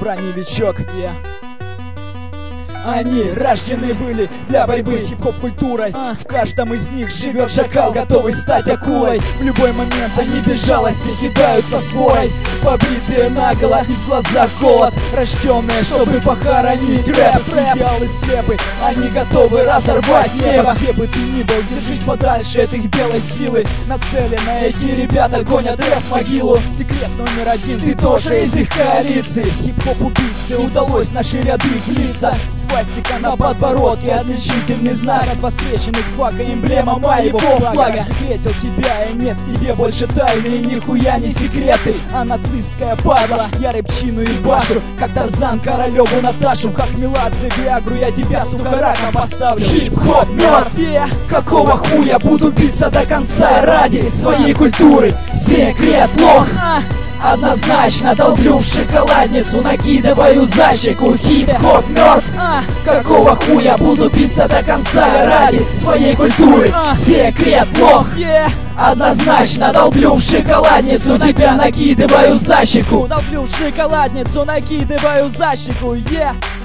броневичок, Они рождены были для борьбы с хип-хоп-культурой. В каждом из них живет шакал, готовый стать акулой. В любой момент они без жалости кидаются свой, побритые наголо и в глазах голод, рожденные, чтобы похоронить рэп. Идеалы слепы, они готовы разорвать небо. Где бы ты ни был, держись подальше от их белой силы. Нацелены эти ребята гонят рэп в могилу. Секрет номер один, ты тоже из их коалиции. Хип-хоп-убийцы, удалось наши ряды влиться. Свастика на подбородке, отличительный знак от воскресенных флага, эмблема моего флага. Секретил тебя, и нет в тебе больше тайны, и нихуя не секреты, а нацистская падла. Я рэпчину и башу, как Тарзан Королеву Наташу, как Меладзе Виагру, я тебя, сука, раком поставлю. Хип-хоп мертв, какого хуя буду биться до конца ради своей культуры? Секрет лох. Однозначно долблю в шоколадницу, накидываю за щеку. Хип-хоп мертв, какого хуя буду биться до конца ради своей культуры? Секрет лох. Однозначно долблю в шоколадницу, тебя накидываю за щеку. Долблю в шоколадницу, накидываю за щеку,